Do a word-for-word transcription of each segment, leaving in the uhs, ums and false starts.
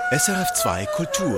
S R F zwei Kultur.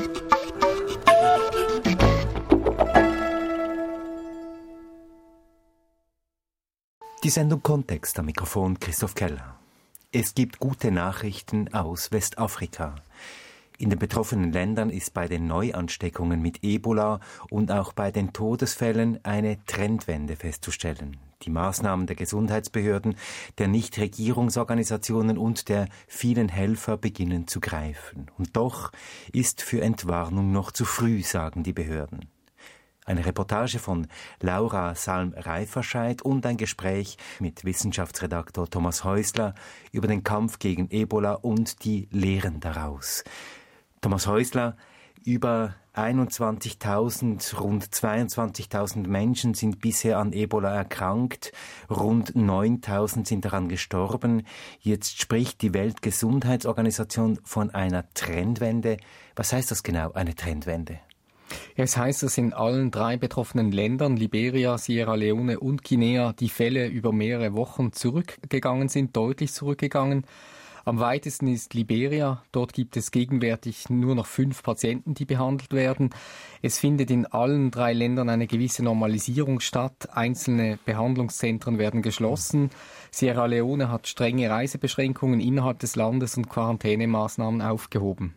Die Sendung Kontext, am Mikrofon Christoph Keller. Es gibt gute Nachrichten aus Westafrika. In den betroffenen Ländern ist bei den Neuansteckungen mit Ebola und auch bei den Todesfällen eine Trendwende festzustellen. Die Maßnahmen der Gesundheitsbehörden, der Nichtregierungsorganisationen und der vielen Helfer beginnen zu greifen. Und doch ist für Entwarnung noch zu früh, sagen die Behörden. Eine Reportage von Laura Salm-Reiferscheid und ein Gespräch mit Wissenschaftsredaktor Thomas Häusler über den Kampf gegen Ebola und die Lehren daraus. Thomas Häusler, über einundzwanzigtausend, rund zweiundzwanzigtausend Menschen sind bisher an Ebola erkrankt, rund neuntausend sind daran gestorben. Jetzt spricht die Weltgesundheitsorganisation von einer Trendwende. Was heißt das genau, eine Trendwende? Ja, es heißt, dass in allen drei betroffenen Ländern, Liberia, Sierra Leone und Guinea, die Fälle über mehrere Wochen zurückgegangen sind, deutlich zurückgegangen. Am weitesten ist Liberia. Dort gibt es gegenwärtig nur noch fünf Patienten, die behandelt werden. Es findet in allen drei Ländern eine gewisse Normalisierung statt. Einzelne Behandlungszentren werden geschlossen. Sierra Leone hat strenge Reisebeschränkungen innerhalb des Landes und Quarantänemaßnahmen aufgehoben.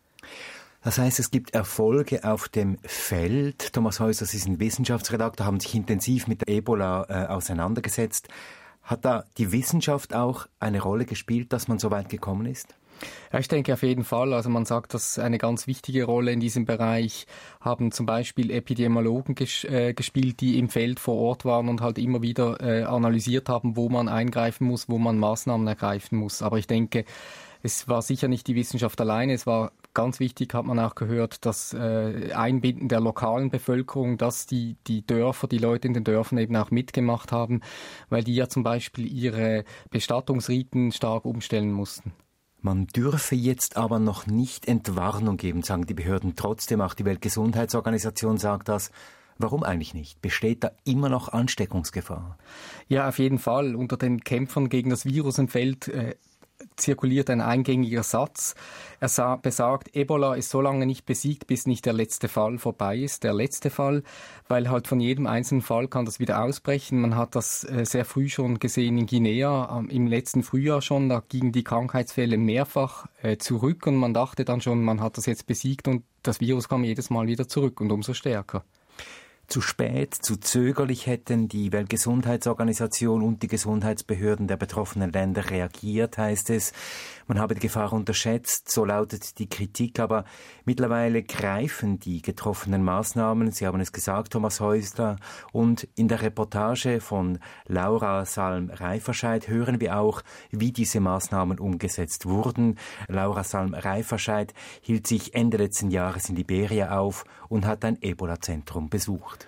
Das heißt, es gibt Erfolge auf dem Feld. Thomas Häusler, Sie sind Wissenschaftsredakteur, haben sich intensiv mit Ebola äh, auseinandergesetzt. Hat da die Wissenschaft auch eine Rolle gespielt, dass man so weit gekommen ist? Ja, ich denke auf jeden Fall. Also man sagt, dass eine ganz wichtige Rolle in diesem Bereich haben zum Beispiel Epidemiologen ges- äh, gespielt, die im Feld vor Ort waren und halt immer wieder äh, analysiert haben, wo man eingreifen muss, wo man Maßnahmen ergreifen muss. Aber ich denke, es war sicher nicht die Wissenschaft alleine. Es war ganz wichtig, hat man auch gehört, das äh, Einbinden der lokalen Bevölkerung, dass die, die Dörfer, die Leute in den Dörfern eben auch mitgemacht haben, weil die ja zum Beispiel ihre Bestattungsriten stark umstellen mussten. Man dürfe jetzt aber noch nicht Entwarnung geben, sagen die Behörden. Trotzdem, auch die Weltgesundheitsorganisation sagt das. Warum eigentlich nicht? Besteht da immer noch Ansteckungsgefahr? Ja, auf jeden Fall. Unter den Kämpfern gegen das Virus im Feld äh, zirkuliert ein eingängiger Satz. Er sa- besagt, Ebola ist so lange nicht besiegt, bis nicht der letzte Fall vorbei ist. Der letzte Fall, weil halt von jedem einzelnen Fall kann das wieder ausbrechen. Man hat das äh, sehr früh schon gesehen in Guinea, ähm, im letzten Frühjahr schon. Da gingen die Krankheitsfälle mehrfach äh, zurück und man dachte dann schon, man hat das jetzt besiegt und das Virus kam jedes Mal wieder zurück und umso stärker. Zu spät, zu zögerlich hätten die Weltgesundheitsorganisation und die Gesundheitsbehörden der betroffenen Länder reagiert, heißt es. Man habe die Gefahr unterschätzt, so lautet die Kritik, aber mittlerweile greifen die getroffenen Maßnahmen, Sie haben es gesagt, Thomas Häusler, und in der Reportage von Laura Salm-Reiferscheid hören wir auch, wie diese Maßnahmen umgesetzt wurden. Laura Salm-Reiferscheid hielt sich Ende letzten Jahres in Liberia auf und hat ein Ebola-Zentrum besucht.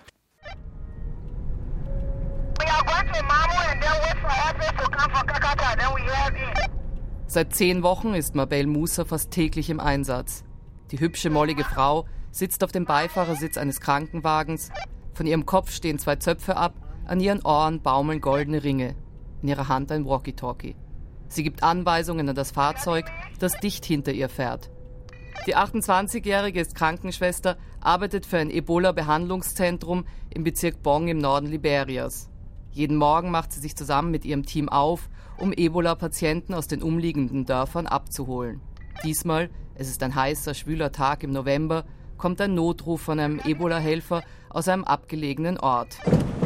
Seit zehn Wochen ist Mabel Musa fast täglich im Einsatz. Die hübsche, mollige Frau sitzt auf dem Beifahrersitz eines Krankenwagens. Von ihrem Kopf stehen zwei Zöpfe ab, an ihren Ohren baumeln goldene Ringe. In ihrer Hand ein Walkie-Talkie. Sie gibt Anweisungen an das Fahrzeug, das dicht hinter ihr fährt. Die achtundzwanzigjährige ist Krankenschwester, arbeitet für ein Ebola-Behandlungszentrum im Bezirk Bong im Norden Liberias. Jeden Morgen macht sie sich zusammen mit ihrem Team auf, um Ebola-Patienten aus den umliegenden Dörfern abzuholen. Diesmal, es ist ein heißer, schwüler Tag im November, kommt ein Notruf von einem Ebola-Helfer aus einem abgelegenen Ort.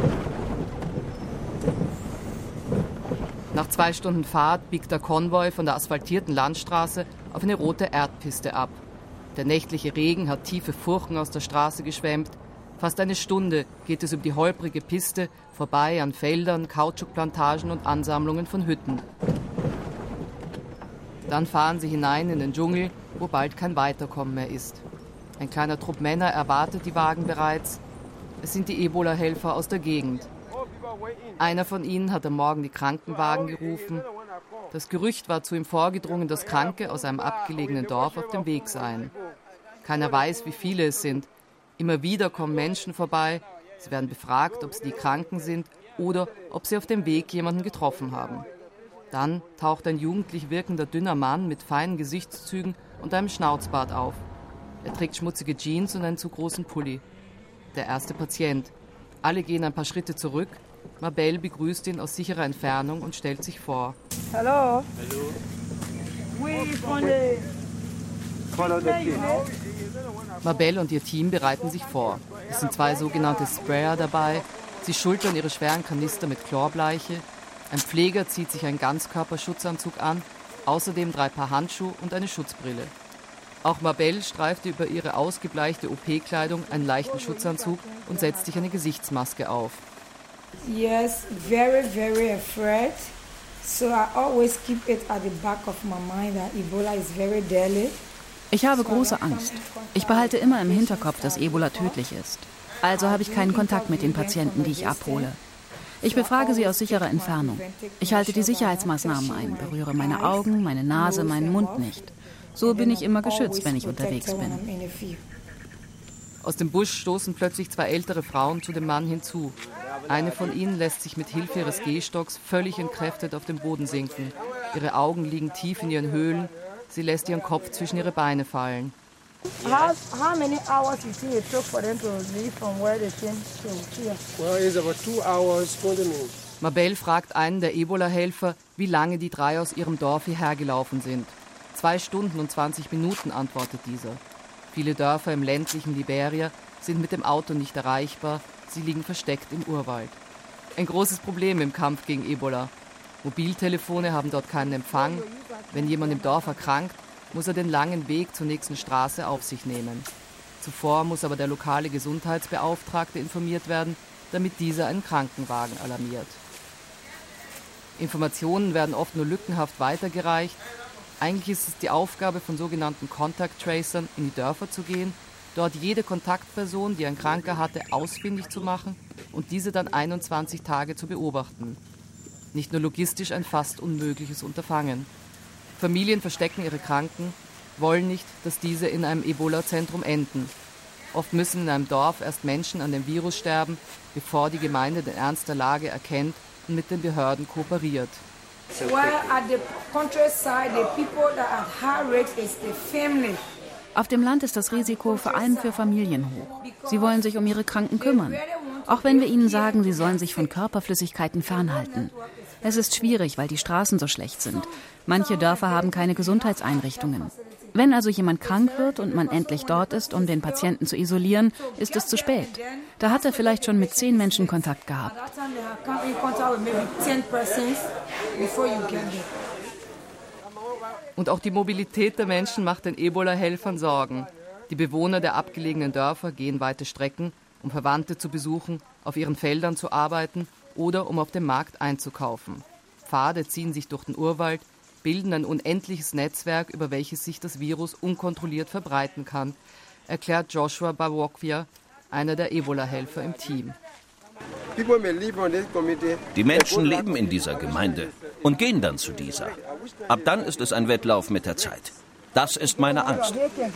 Nach zwei Stunden Fahrt biegt der Konvoi von der asphaltierten Landstraße auf eine rote Erdpiste ab. Der nächtliche Regen hat tiefe Furchen aus der Straße geschwemmt. Fast eine Stunde geht es über die holprige Piste, vorbei an Feldern, Kautschukplantagen und Ansammlungen von Hütten. Dann fahren sie hinein in den Dschungel, wo bald kein Weiterkommen mehr ist. Ein kleiner Trupp Männer erwartet die Wagen bereits. Es sind die Ebola-Helfer aus der Gegend. Einer von ihnen hat am Morgen die Krankenwagen gerufen. Das Gerücht war zu ihm vorgedrungen, dass Kranke aus einem abgelegenen Dorf auf dem Weg seien. Keiner weiß, wie viele es sind. Immer wieder kommen Menschen vorbei. Sie werden befragt, ob sie die Kranken sind oder ob sie auf dem Weg jemanden getroffen haben. Dann taucht ein jugendlich wirkender dünner Mann mit feinen Gesichtszügen und einem Schnauzbart auf. Er trägt schmutzige Jeans und einen zu großen Pulli. Der erste Patient. Alle gehen ein paar Schritte zurück. Mabel begrüßt ihn aus sicherer Entfernung und stellt sich vor. Hallo. Hallo. Mabel und ihr Team bereiten sich vor. Es sind zwei sogenannte Sprayer dabei. Sie schultern ihre schweren Kanister mit Chlorbleiche. Ein Pfleger zieht sich einen Ganzkörperschutzanzug an, außerdem drei Paar Handschuhe und eine Schutzbrille. Auch Mabel streifte über ihre ausgebleichte O P-Kleidung einen leichten Schutzanzug und setzt sich eine Gesichtsmaske auf. Yes, very, very afraid. So I always keep it at the back of my mind that Ebola is very deadly. Ich habe große Angst. Ich behalte immer im Hinterkopf, dass Ebola tödlich ist. Also habe ich keinen Kontakt mit den Patienten, die ich abhole. Ich befrage sie aus sicherer Entfernung. Ich halte die Sicherheitsmaßnahmen ein, berühre meine Augen, meine Nase, meinen Mund nicht. So bin ich immer geschützt, wenn ich unterwegs bin. Aus dem Busch stoßen plötzlich zwei ältere Frauen zu dem Mann hinzu. Eine von ihnen lässt sich mit Hilfe ihres Gehstocks völlig entkräftet auf den Boden sinken. Ihre Augen liegen tief in ihren Höhlen. Sie lässt ihren Kopf zwischen ihre Beine fallen. How, how many hours you think it took for them to leave from where they came to here? Well, it's about two hours, twenty minutes. Mabel fragt einen der Ebola-Helfer, wie lange die drei aus ihrem Dorf hierher gelaufen sind. Zwei Stunden und zwanzig Minuten, antwortet dieser. Viele Dörfer im ländlichen Liberia sind mit dem Auto nicht erreichbar. Sie liegen versteckt im Urwald. Ein großes Problem im Kampf gegen Ebola. Mobiltelefone haben dort keinen Empfang. Wenn jemand im Dorf erkrankt, muss er den langen Weg zur nächsten Straße auf sich nehmen. Zuvor muss aber der lokale Gesundheitsbeauftragte informiert werden, damit dieser einen Krankenwagen alarmiert. Informationen werden oft nur lückenhaft weitergereicht. Eigentlich ist es die Aufgabe von sogenannten Contact Tracern, in die Dörfer zu gehen, dort jede Kontaktperson, die ein Kranker hatte, ausfindig zu machen und diese dann einundzwanzig Tage zu beobachten. Nicht nur logistisch ein fast unmögliches Unterfangen. Familien verstecken ihre Kranken, wollen nicht, dass diese in einem Ebola-Zentrum enden. Oft müssen in einem Dorf erst Menschen an dem Virus sterben, bevor die Gemeinde den Ernst der Lage erkennt und mit den Behörden kooperiert. Auf dem Land ist das Risiko vor allem für Familien hoch. Sie wollen sich um ihre Kranken kümmern. Auch wenn wir ihnen sagen, sie sollen sich von Körperflüssigkeiten fernhalten. Es ist schwierig, weil die Straßen so schlecht sind. Manche Dörfer haben keine Gesundheitseinrichtungen. Wenn also jemand krank wird und man endlich dort ist, um den Patienten zu isolieren, ist es zu spät. Da hat er vielleicht schon mit zehn Menschen Kontakt gehabt. Und auch die Mobilität der Menschen macht den Ebola-Helfern Sorgen. Die Bewohner der abgelegenen Dörfer gehen weite Strecken, um Verwandte zu besuchen, auf ihren Feldern zu arbeiten oder um auf dem Markt einzukaufen. Pfade ziehen sich durch den Urwald, bilden ein unendliches Netzwerk, über welches sich das Virus unkontrolliert verbreiten kann, erklärt Joshua Bawokwia, einer der Ebola-Helfer im Team. Die Menschen leben in dieser Gemeinde und gehen dann zu dieser. Ab dann ist es ein Wettlauf mit der Zeit. Das ist meine Angst.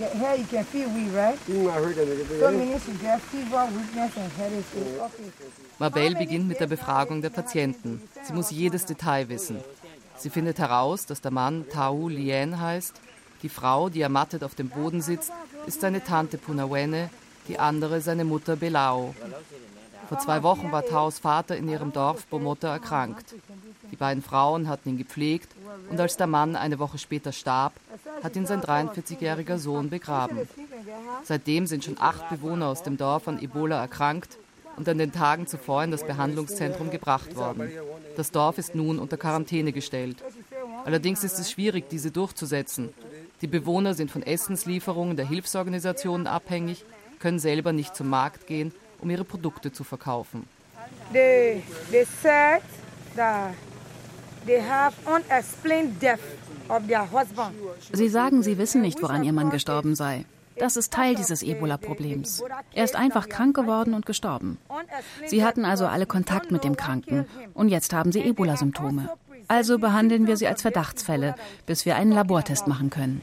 Mabel beginnt mit der Befragung der Patienten. Sie muss jedes Detail wissen. Sie findet heraus, dass der Mann Tau Lien heißt. Die Frau, die ermattet auf dem Boden sitzt, ist seine Tante Punawene, die andere seine Mutter Belao. Vor zwei Wochen war Taus Vater in ihrem Dorf Bomota erkrankt. Die beiden Frauen hatten ihn gepflegt und als der Mann eine Woche später starb, hat ihn sein dreiundvierzigjähriger Sohn begraben. Seitdem sind schon acht Bewohner aus dem Dorf an Ebola erkrankt und an den Tagen zuvor in das Behandlungszentrum gebracht worden. Das Dorf ist nun unter Quarantäne gestellt. Allerdings ist es schwierig, diese durchzusetzen. Die Bewohner sind von Essenslieferungen der Hilfsorganisationen abhängig, können selber nicht zum Markt gehen, um ihre Produkte zu verkaufen. They, they said that they have unexplained death of their husband. Sie sagen, sie wissen nicht, woran ihr Mann gestorben sei. Das ist Teil dieses Ebola-Problems. Er ist einfach krank geworden und gestorben. Sie hatten also alle Kontakt mit dem Kranken und jetzt haben sie Ebola-Symptome. Also behandeln wir sie als Verdachtsfälle, bis wir einen Labortest machen können.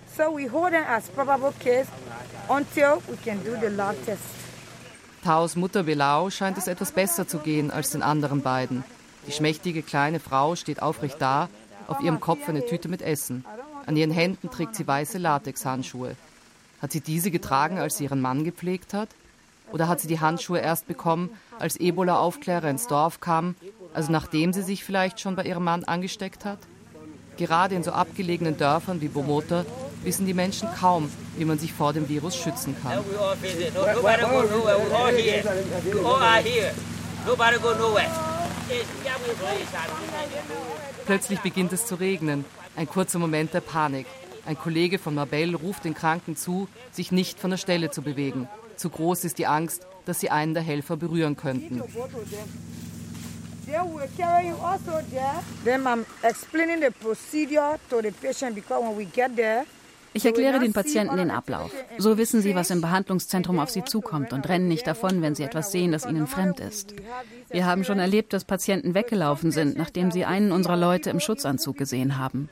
Taus Mutter Belao scheint es etwas besser zu gehen als den anderen beiden. Die schmächtige kleine Frau steht aufrecht da, auf ihrem Kopf eine Tüte mit Essen. An ihren Händen trägt sie weiße Latexhandschuhe. Hat sie diese getragen, als sie ihren Mann gepflegt hat? Oder hat sie die Handschuhe erst bekommen, als Ebola-Aufklärer ins Dorf kamen, also nachdem sie sich vielleicht schon bei ihrem Mann angesteckt hat? Gerade in so abgelegenen Dörfern wie Bomota wissen die Menschen kaum, wie man sich vor dem Virus schützen kann. Plötzlich beginnt es zu regnen. Ein kurzer Moment der Panik. Ein Kollege von Mabel ruft den Kranken zu, sich nicht von der Stelle zu bewegen. Zu groß ist die Angst, dass sie einen der Helfer berühren könnten. Ich erkläre den Patienten den Ablauf. So wissen sie, was im Behandlungszentrum auf sie zukommt und rennen nicht davon, wenn sie etwas sehen, das ihnen fremd ist. Wir haben schon erlebt, dass Patienten weggelaufen sind, nachdem sie einen unserer Leute im Schutzanzug gesehen haben.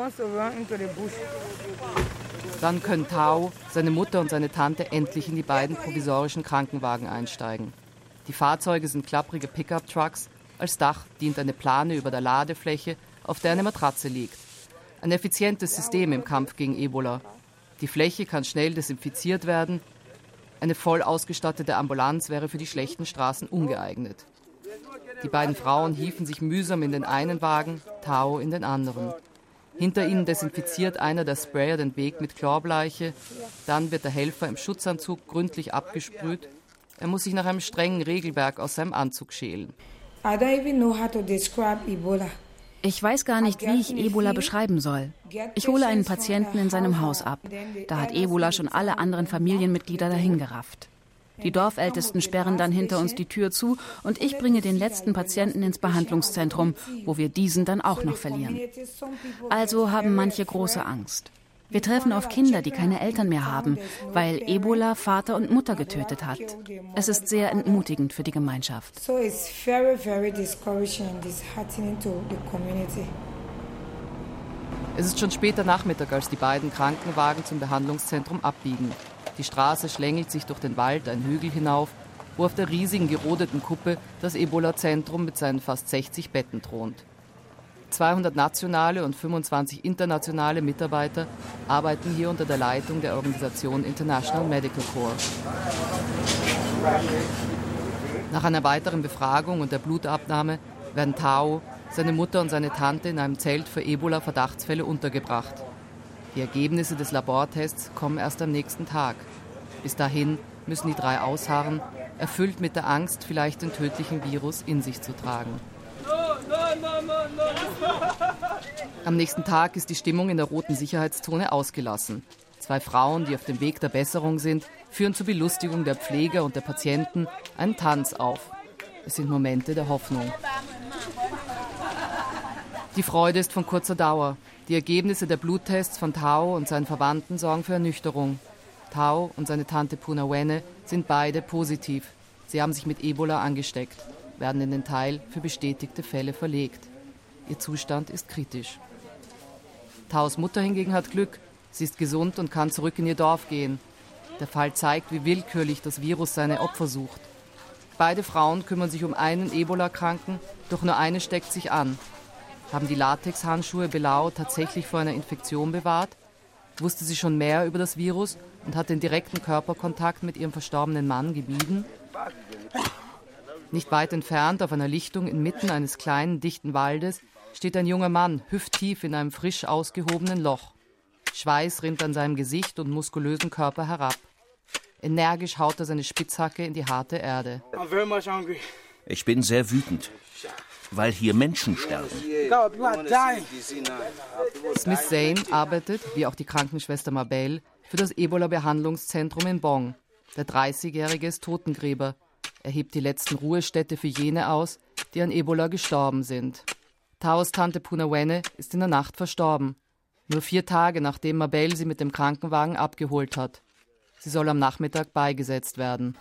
Dann können Tao, seine Mutter und seine Tante endlich in die beiden provisorischen Krankenwagen einsteigen. Die Fahrzeuge sind klapprige Pickup-Trucks. Als Dach dient eine Plane über der Ladefläche, auf der eine Matratze liegt. Ein effizientes System im Kampf gegen Ebola. Die Fläche kann schnell desinfiziert werden. Eine voll ausgestattete Ambulanz wäre für die schlechten Straßen ungeeignet. Die beiden Frauen hieven sich mühsam in den einen Wagen, Tao in den anderen. Hinter ihnen desinfiziert einer der Sprayer den Weg mit Chlorbleiche. Dann wird der Helfer im Schutzanzug gründlich abgesprüht. Er muss sich nach einem strengen Regelwerk aus seinem Anzug schälen. Ich weiß gar nicht, wie ich Ebola beschreiben soll. Ich hole einen Patienten in seinem Haus ab. Da hat Ebola schon alle anderen Familienmitglieder dahingerafft. Die Dorfältesten sperren dann hinter uns die Tür zu und ich bringe den letzten Patienten ins Behandlungszentrum, wo wir diesen dann auch noch verlieren. Also haben manche große Angst. Wir treffen auf Kinder, die keine Eltern mehr haben, weil Ebola Vater und Mutter getötet hat. Es ist sehr entmutigend für die Gemeinschaft. Es ist schon später Nachmittag, als die beiden Krankenwagen zum Behandlungszentrum abbiegen. Die Straße schlängelt sich durch den Wald einen Hügel hinauf, wo auf der riesigen gerodeten Kuppe das Ebola-Zentrum mit seinen fast sechzig Betten thront. zweihundert nationale und fünfundzwanzig internationale Mitarbeiter arbeiten hier unter der Leitung der Organisation International Medical Corps. Nach einer weiteren Befragung und der Blutabnahme werden Tao, seine Mutter und seine Tante in einem Zelt für Ebola-Verdachtsfälle untergebracht. Die Ergebnisse des Labortests kommen erst am nächsten Tag. Bis dahin müssen die drei ausharren, erfüllt mit der Angst, vielleicht den tödlichen Virus in sich zu tragen. Am nächsten Tag ist die Stimmung in der roten Sicherheitszone ausgelassen. Zwei Frauen, die auf dem Weg der Besserung sind, führen zur Belustigung der Pfleger und der Patienten einen Tanz auf. Es sind Momente der Hoffnung. Die Freude ist von kurzer Dauer. Die Ergebnisse der Bluttests von Tao und seinen Verwandten sorgen für Ernüchterung. Tao und seine Tante Punawene sind beide positiv. Sie haben sich mit Ebola angesteckt, werden in den Teil für bestätigte Fälle verlegt. Ihr Zustand ist kritisch. Taos Mutter hingegen hat Glück. Sie ist gesund und kann zurück in ihr Dorf gehen. Der Fall zeigt, wie willkürlich das Virus seine Opfer sucht. Beide Frauen kümmern sich um einen Ebola-Kranken, doch nur eine steckt sich an. Haben die Latexhandschuhe Belau tatsächlich vor einer Infektion bewahrt? Wusste sie schon mehr über das Virus und hat den direkten Körperkontakt mit ihrem verstorbenen Mann gemieden? Nicht weit entfernt, auf einer Lichtung inmitten eines kleinen, dichten Waldes, steht ein junger Mann, hüfttief in einem frisch ausgehobenen Loch. Schweiß rinnt an seinem Gesicht und muskulösen Körper herab. Energisch haut er seine Spitzhacke in die harte Erde. Ich bin sehr wütend, weil hier Menschen sterben. Smith Zane arbeitet, wie auch die Krankenschwester Mabel, für das Ebola-Behandlungszentrum in Bong. Der dreißigjährige ist Totengräber. Er hebt die letzten Ruhestätte für jene aus, die an Ebola gestorben sind. Taos Tante Punawene ist in der Nacht verstorben. Nur vier Tage, nachdem Mabel sie mit dem Krankenwagen abgeholt hat. Sie soll am Nachmittag beigesetzt werden.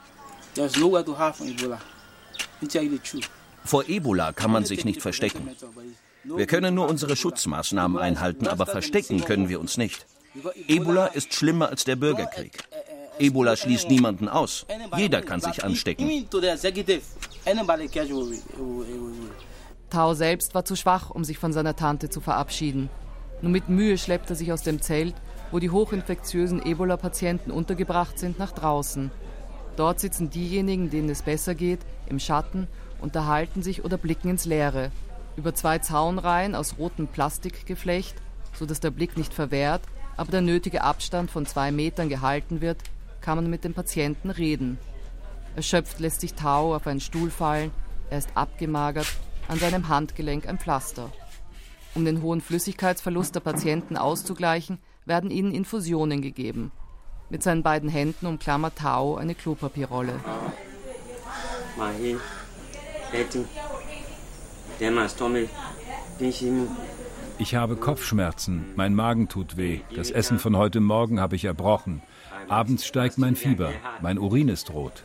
Vor Ebola kann man sich nicht verstecken. Wir können nur unsere Schutzmaßnahmen einhalten, aber verstecken können wir uns nicht. Ebola ist schlimmer als der Bürgerkrieg. Ebola schließt niemanden aus. Jeder kann sich anstecken. Tao selbst war zu schwach, um sich von seiner Tante zu verabschieden. Nur mit Mühe schleppt er sich aus dem Zelt, wo die hochinfektiösen Ebola-Patienten untergebracht sind, nach draußen. Dort sitzen diejenigen, denen es besser geht, im Schatten, unterhalten sich oder blicken ins Leere. Über zwei Zaunreihen aus rotem Plastikgeflecht, sodass der Blick nicht verwehrt, aber der nötige Abstand von zwei Metern gehalten wird, kann man mit dem Patienten reden. Erschöpft lässt sich Tao auf einen Stuhl fallen, er ist abgemagert, an seinem Handgelenk ein Pflaster. Um den hohen Flüssigkeitsverlust der Patienten auszugleichen, werden ihnen Infusionen gegeben. Mit seinen beiden Händen umklammert Tao eine Klopapierrolle. Ich habe Kopfschmerzen, mein Magen tut weh, das Essen von heute Morgen habe ich erbrochen. Abends steigt mein Fieber, mein Urin ist rot.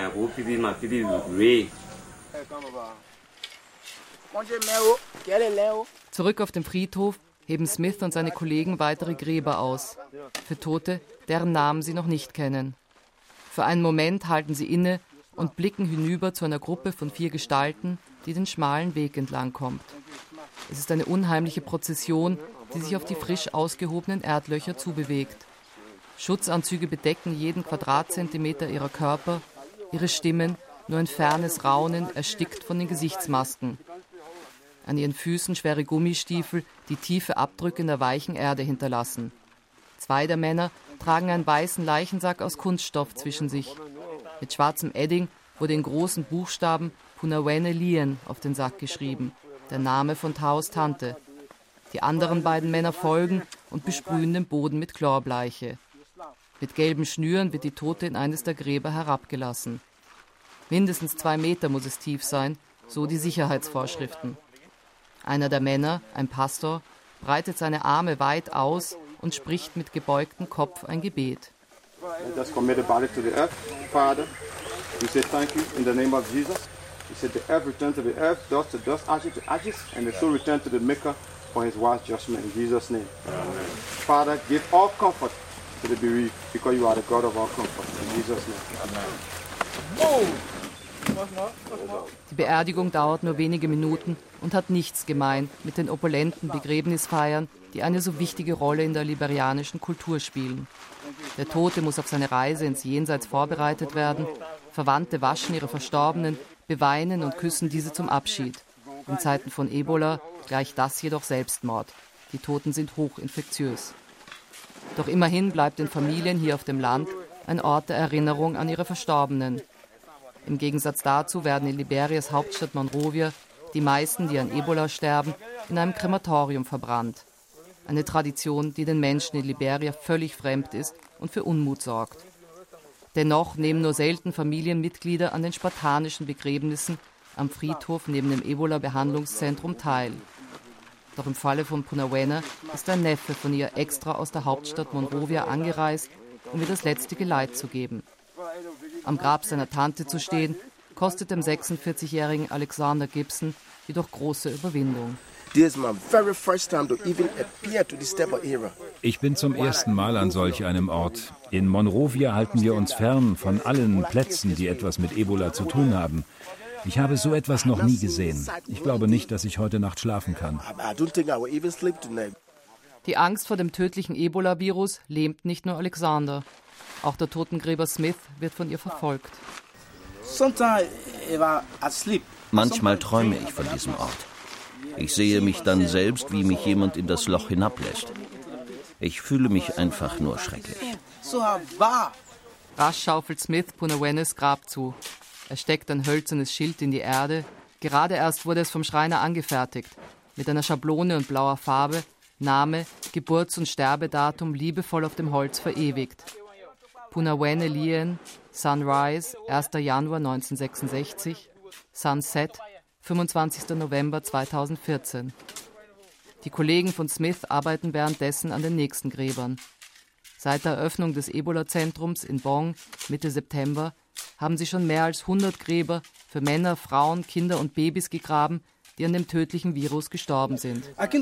Zurück auf dem Friedhof heben Smith und seine Kollegen weitere Gräber aus. Für Tote, deren Namen sie noch nicht kennen. Für einen Moment halten sie inne und blicken hinüber zu einer Gruppe von vier Gestalten, die den schmalen Weg entlang kommt. Es ist eine unheimliche Prozession, die sich auf die frisch ausgehobenen Erdlöcher zubewegt. Schutzanzüge bedecken jeden Quadratzentimeter ihrer Körper, ihre Stimmen nur ein fernes Raunen erstickt von den Gesichtsmasken. An ihren Füßen schwere Gummistiefel, die tiefe Abdrücke in der weichen Erde hinterlassen. Zwei der Männer tragen einen weißen Leichensack aus Kunststoff zwischen sich. Mit schwarzem Edding wurde in großen Buchstaben Punawene Lien auf den Sack geschrieben, der Name von Taos Tante. Die anderen beiden Männer folgen und besprühen den Boden mit Chlorbleiche. Mit gelben Schnüren wird die Tote in eines der Gräber herabgelassen. Mindestens zwei Meter muss es tief sein, so die Sicherheitsvorschriften. Einer der Männer, ein Pastor, breitet seine Arme weit aus und spricht mit gebeugtem Kopf ein Gebet. Die Beerdigung dauert nur wenige Minuten und hat nichts gemein mit den opulenten Begräbnisfeiern, die eine so wichtige Rolle in der liberianischen Kultur spielen. Der Tote muss auf seine Reise ins Jenseits vorbereitet werden, Verwandte waschen ihre Verstorbenen, beweinen und küssen diese zum Abschied. In Zeiten von Ebola gleicht das jedoch Selbstmord. Die Toten sind hochinfektiös. Doch immerhin bleibt den Familien hier auf dem Land ein Ort der Erinnerung an ihre Verstorbenen. Im Gegensatz dazu werden in Liberias Hauptstadt Monrovia die meisten, die an Ebola sterben, in einem Krematorium verbrannt. Eine Tradition, die den Menschen in Liberia völlig fremd ist und für Unmut sorgt. Dennoch nehmen nur selten Familienmitglieder an den spartanischen Begräbnissen am Friedhof neben dem Ebola-Behandlungszentrum teil. Doch im Falle von Punawene ist ein Neffe von ihr extra aus der Hauptstadt Monrovia angereist, um ihr das letzte Geleit zu geben. Am Grab seiner Tante zu stehen, kostet dem sechsundvierzigjährigen Alexander Gibson jedoch große Überwindung. Ich bin zum ersten Mal an solch einem Ort. In Monrovia halten wir uns fern von allen Plätzen, die etwas mit Ebola zu tun haben. Ich habe so etwas noch nie gesehen. Ich glaube nicht, dass ich heute Nacht schlafen kann. Die Angst vor dem tödlichen Ebola-Virus lähmt nicht nur Alexander. Auch der Totengräber Smith wird von ihr verfolgt. Manchmal träume ich von diesem Ort. Ich sehe mich dann selbst, wie mich jemand in das Loch hinablässt. Ich fühle mich einfach nur schrecklich. Rasch schaufelt Smith Punawenes Grab zu. Er steckt ein hölzernes Schild in die Erde. Gerade erst wurde es vom Schreiner angefertigt. Mit einer Schablone und blauer Farbe, Name, Geburts- und Sterbedatum liebevoll auf dem Holz verewigt. Punawene Lien, Sunrise, erster Januar neunzehnhundertsechsundsechzig, Sunset, fünfundzwanzigster November zweitausendvierzehn. Die Kollegen von Smith arbeiten währenddessen an den nächsten Gräbern. Seit der Eröffnung des Ebola-Zentrums in Bong Mitte September haben sie schon mehr als hundert Gräber für Männer, Frauen, Kinder und Babys gegraben, die an dem tödlichen Virus gestorben sind.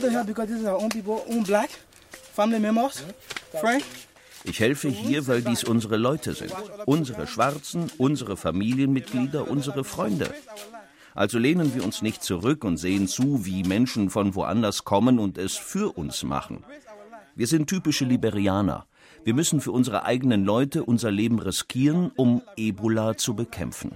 Ich helfe hier, weil dies unsere Leute sind. Unsere Schwarzen, unsere Familienmitglieder, unsere Freunde. Also lehnen wir uns nicht zurück und sehen zu, wie Menschen von woanders kommen und es für uns machen. Wir sind typische Liberianer. Wir müssen für unsere eigenen Leute unser Leben riskieren, um Ebola zu bekämpfen.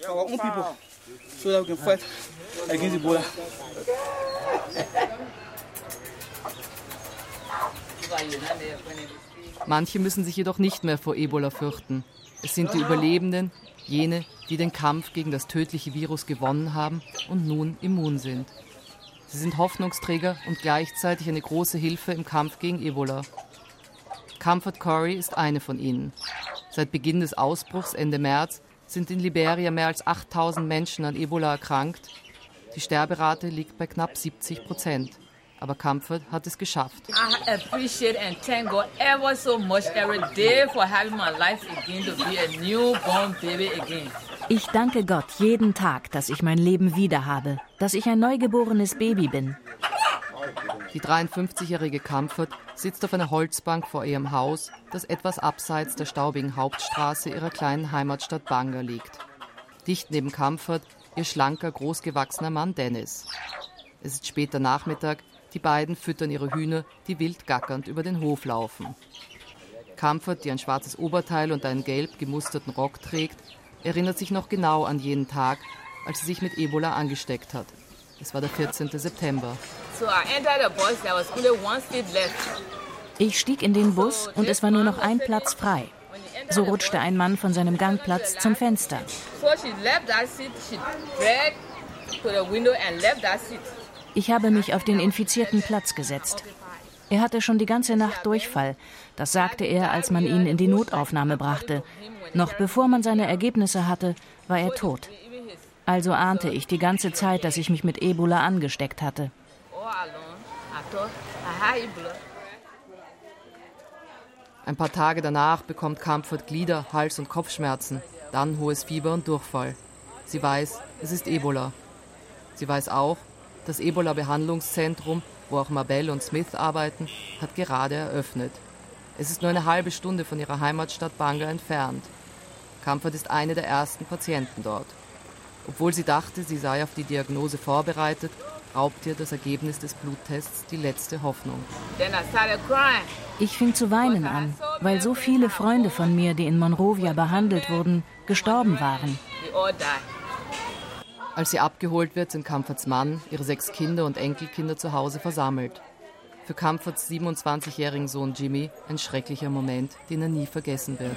Manche müssen sich jedoch nicht mehr vor Ebola fürchten. Es sind die Überlebenden, jene, die den Kampf gegen das tödliche Virus gewonnen haben und nun immun sind. Sie sind Hoffnungsträger und gleichzeitig eine große Hilfe im Kampf gegen Ebola. Comfort Corey ist eine von ihnen. Seit Beginn des Ausbruchs Ende März sind in Liberia mehr als achttausend Menschen an Ebola erkrankt. Die Sterberate liegt bei knapp siebzig Prozent. Aber Comfort hat es geschafft. I appreciate and thank God ever so much every day for having my life again to be a newborn baby again. Ich danke Gott jeden Tag, dass ich mein Leben wieder habe, dass ich ein neugeborenes Baby bin. Die dreiundfünfzigjährige Comfort sitzt auf einer Holzbank vor ihrem Haus, das etwas abseits der staubigen Hauptstraße ihrer kleinen Heimatstadt Banga liegt. Dicht neben Comfort ihr schlanker, großgewachsener Mann Dennis. Es ist später Nachmittag, die beiden füttern ihre Hühner, die wild gackernd über den Hof laufen. Comfort, die ein schwarzes Oberteil und einen gelb gemusterten Rock trägt, erinnert sich noch genau an jenen Tag, als sie sich mit Ebola angesteckt hat. Es war der vierzehnten September. Ich stieg in den Bus und es war nur noch ein Platz frei. So rutschte ein Mann von seinem Gangplatz zum Fenster. Ich habe mich auf den infizierten Platz gesetzt. Er hatte schon die ganze Nacht Durchfall. Das sagte er, als man ihn in die Notaufnahme brachte. Noch bevor man seine Ergebnisse hatte, war er tot. Also ahnte ich die ganze Zeit, dass ich mich mit Ebola angesteckt hatte. Ein paar Tage danach bekommt Comfort Glieder-, Hals- und Kopfschmerzen, dann hohes Fieber und Durchfall. Sie weiß, es ist Ebola. Sie weiß auch, das Ebola-Behandlungszentrum, wo auch Mabel und Smith arbeiten, hat gerade eröffnet. Es ist nur eine halbe Stunde von ihrer Heimatstadt Banga entfernt. Comfort ist eine der ersten Patienten dort. Obwohl sie dachte, sie sei auf die Diagnose vorbereitet, raubt ihr das Ergebnis des Bluttests die letzte Hoffnung. Ich fing zu weinen an, weil so viele Freunde von mir, die in Monrovia behandelt wurden, gestorben waren. Als sie abgeholt wird, sind Comforts Mann, ihre sechs Kinder und Enkelkinder zu Hause versammelt. Für Comforts siebenundzwanzigjährigen Sohn Jimmy ein schrecklicher Moment, den er nie vergessen wird.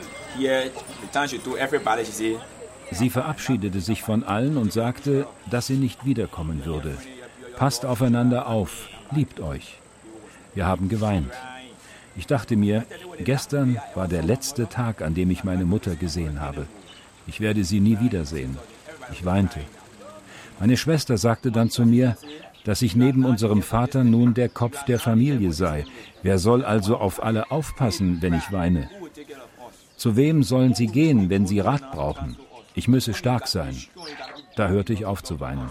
Sie verabschiedete sich von allen und sagte, dass sie nicht wiederkommen würde. Passt aufeinander auf, liebt euch. Wir haben geweint. Ich dachte mir, gestern war der letzte Tag, an dem ich meine Mutter gesehen habe. Ich werde sie nie wiedersehen. Ich weinte. Meine Schwester sagte dann zu mir, dass ich neben unserem Vater nun der Kopf der Familie sei. Wer soll also auf alle aufpassen, wenn ich weine? Zu wem sollen sie gehen, wenn sie Rat brauchen? Ich müsse stark sein. Da hörte ich auf zu weinen.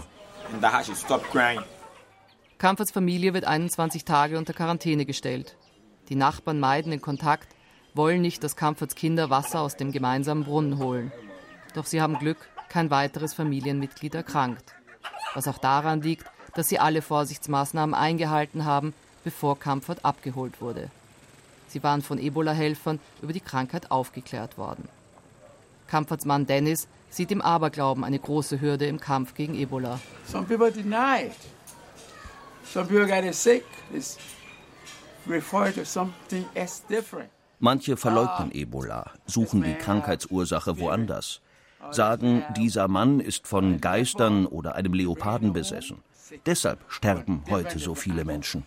Comforts Familie wird einundzwanzig Tage unter Quarantäne gestellt. Die Nachbarn meiden den Kontakt, wollen nicht, dass Comforts Kinder Wasser aus dem gemeinsamen Brunnen holen. Doch sie haben Glück, kein weiteres Familienmitglied erkrankt. Was auch daran liegt, dass sie alle Vorsichtsmaßnahmen eingehalten haben, bevor Comfort abgeholt wurde. Sie waren von Ebola-Helfern über die Krankheit aufgeklärt worden. Comforts Mann Dennis sieht im Aberglauben eine große Hürde im Kampf gegen Ebola. Some people deny it. Some people get sick. It's referred to something as different. Manche verleugnen Ebola, suchen die Krankheitsursache woanders. Sagen, dieser Mann ist von Geistern oder einem Leoparden besessen. Deshalb sterben heute so viele Menschen.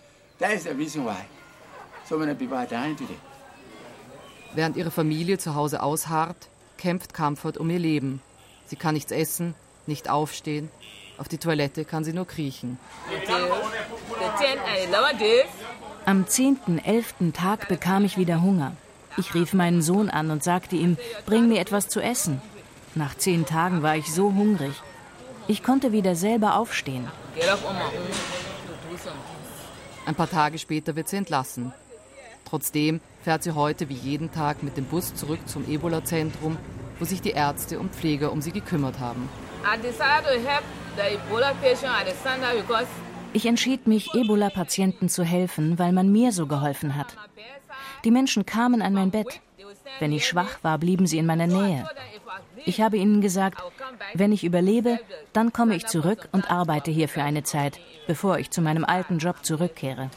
Während ihre Familie zu Hause ausharrt, kämpft Comfort um ihr Leben. Sie kann nichts essen, nicht aufstehen. Auf die Toilette kann sie nur kriechen. Am zehnten, elften Tag bekam ich wieder Hunger. Ich rief meinen Sohn an und sagte ihm, bring mir etwas zu essen. Nach zehn Tagen war ich so hungrig. Ich konnte wieder selber aufstehen. Ein paar Tage später wird sie entlassen. Trotzdem fährt sie heute wie jeden Tag mit dem Bus zurück zum Ebola-Zentrum, wo sich die Ärzte und Pfleger um sie gekümmert haben. Ich entschied mich, Ebola-Patienten zu helfen, weil man mir so geholfen hat. Die Menschen kamen an mein Bett. Wenn ich schwach war, blieben sie in meiner Nähe. Ich habe ihnen gesagt, wenn ich überlebe, dann komme ich zurück und arbeite hier für eine Zeit, bevor ich zu meinem alten Job zurückkehre.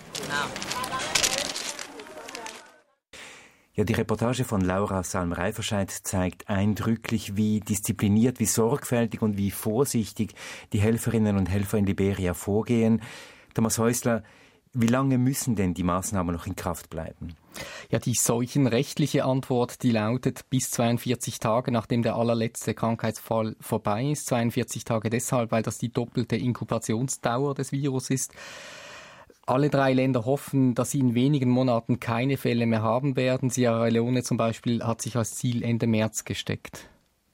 Ja, die Reportage von Laura Salm-Reiferscheid zeigt eindrücklich, wie diszipliniert, wie sorgfältig und wie vorsichtig die Helferinnen und Helfer in Liberia vorgehen. Thomas Häusler, wie lange müssen denn die Maßnahmen noch in Kraft bleiben? Ja, die seuchenrechtliche Antwort, die lautet bis zweiundvierzig Tage, nachdem der allerletzte Krankheitsfall vorbei ist. zweiundvierzig Tage deshalb, weil das die doppelte Inkubationsdauer des Virus ist. Alle drei Länder hoffen, dass sie in wenigen Monaten keine Fälle mehr haben werden. Sierra Leone zum Beispiel hat sich als Ziel Ende März gesteckt.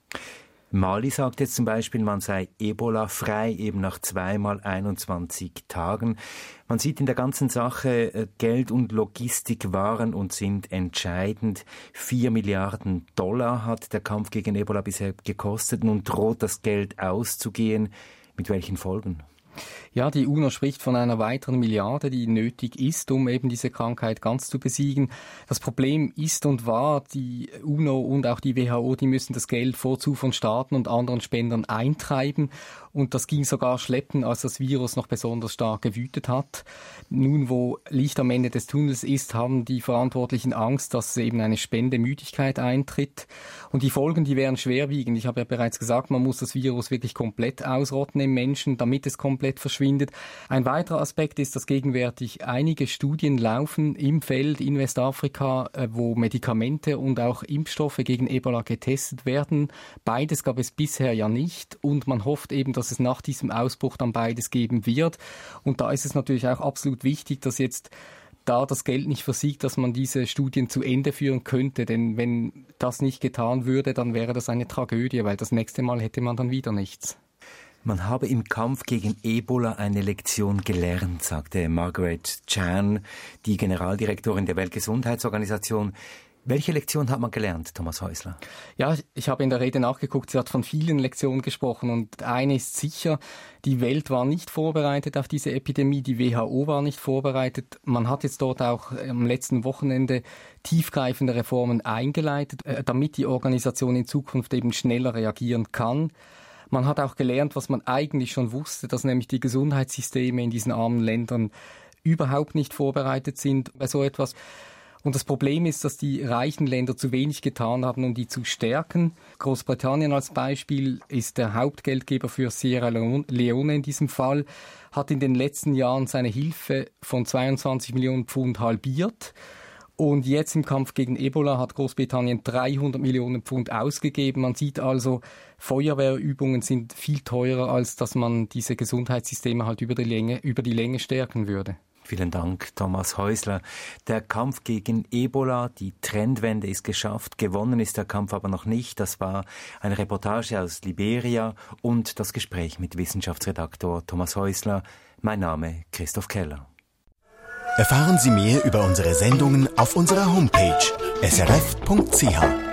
Mali sagt jetzt zum Beispiel, man sei Ebola-frei, eben nach zweimal einundzwanzig Tagen. Man sieht in der ganzen Sache, Geld und Logistik waren und sind entscheidend. Vier Milliarden Dollar hat der Kampf gegen Ebola bisher gekostet. Nun droht das Geld auszugehen. Mit welchen Folgen? Ja, die UNO spricht von einer weiteren Milliarde, die nötig ist, um eben diese Krankheit ganz zu besiegen. Das Problem ist und war, die UNO und auch die W H O, die müssen das Geld vorzu von Staaten und anderen Spendern eintreiben. Und das ging sogar schleppen, als das Virus noch besonders stark gewütet hat. Nun, wo Licht am Ende des Tunnels ist, haben die Verantwortlichen Angst, dass eben eine Spendemüdigkeit eintritt. Und die Folgen, die wären schwerwiegend. Ich habe ja bereits gesagt, man muss das Virus wirklich komplett ausrotten im Menschen, damit es komplett verschwindet. Ein weiterer Aspekt ist, dass gegenwärtig einige Studien laufen im Feld in Westafrika, wo Medikamente und auch Impfstoffe gegen Ebola getestet werden. Beides gab es bisher ja nicht und man hofft eben, dass es nach diesem Ausbruch dann beides geben wird. Und da ist es natürlich auch absolut wichtig, dass jetzt da das Geld nicht versiegt, dass man diese Studien zu Ende führen könnte. Denn wenn das nicht getan würde, dann wäre das eine Tragödie, weil das nächste Mal hätte man dann wieder nichts. Man habe im Kampf gegen Ebola eine Lektion gelernt, sagte Margaret Chan, die Generaldirektorin der Weltgesundheitsorganisation. Welche Lektion hat man gelernt, Thomas Häusler? Ja, ich habe in der Rede nachgeguckt. Sie hat von vielen Lektionen gesprochen und eine ist sicher, die Welt war nicht vorbereitet auf diese Epidemie, die W H O war nicht vorbereitet. Man hat jetzt dort auch am letzten Wochenende tiefgreifende Reformen eingeleitet, damit die Organisation in Zukunft eben schneller reagieren kann. Man hat auch gelernt, was man eigentlich schon wusste, dass nämlich die Gesundheitssysteme in diesen armen Ländern überhaupt nicht vorbereitet sind bei so etwas. Und das Problem ist, dass die reichen Länder zu wenig getan haben, um die zu stärken. Großbritannien als Beispiel ist der Hauptgeldgeber für Sierra Leone in diesem Fall, hat in den letzten Jahren seine Hilfe von zweiundzwanzig Millionen Pfund halbiert. Und jetzt im Kampf gegen Ebola hat Großbritannien dreihundert Millionen Pfund ausgegeben. Man sieht also, Feuerwehrübungen sind viel teurer, als dass man diese Gesundheitssysteme halt über die Länge, über die Länge stärken würde. Vielen Dank, Thomas Häusler. Der Kampf gegen Ebola, die Trendwende ist geschafft. Gewonnen ist der Kampf aber noch nicht. Das war eine Reportage aus Liberia und das Gespräch mit Wissenschaftsredaktor Thomas Häusler. Mein Name Christoph Keller. Erfahren Sie mehr über unsere Sendungen auf unserer Homepage s r f punkt c h.